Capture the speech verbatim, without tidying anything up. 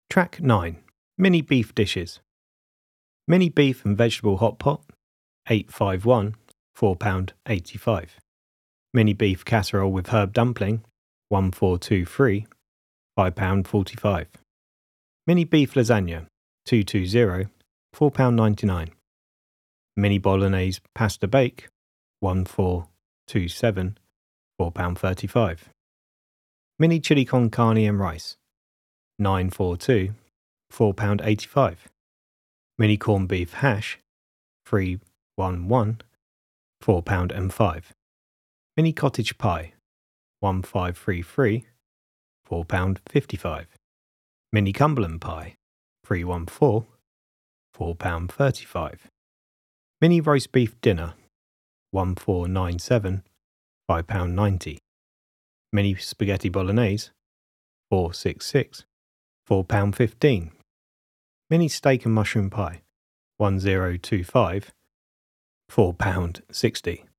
Track nine. Mini beef dishes. Mini beef and vegetable hot pot, eight five one, four pounds eighty-five. Mini beef casserole with herb dumpling, one four two three, five pounds forty-five. Mini beef lasagna, two two zero, four pounds ninety-nine. Mini bolognese pasta bake, one four two seven, four pounds thirty-five. Mini chili con carne and rice, nine four two, four pounds eighty-five. Mini corned beef hash, three one one, four pounds five. Mini cottage pie, one five three three, four pounds fifty-five. Mini Cumberland pie, three one four, four pounds thirty-five. Mini roast beef dinner, one four nine seven, five pounds ninety. Mini spaghetti bolognese, four six six, four pounds fifteen. Mini steak and mushroom pie, one zero two five, four pounds sixty.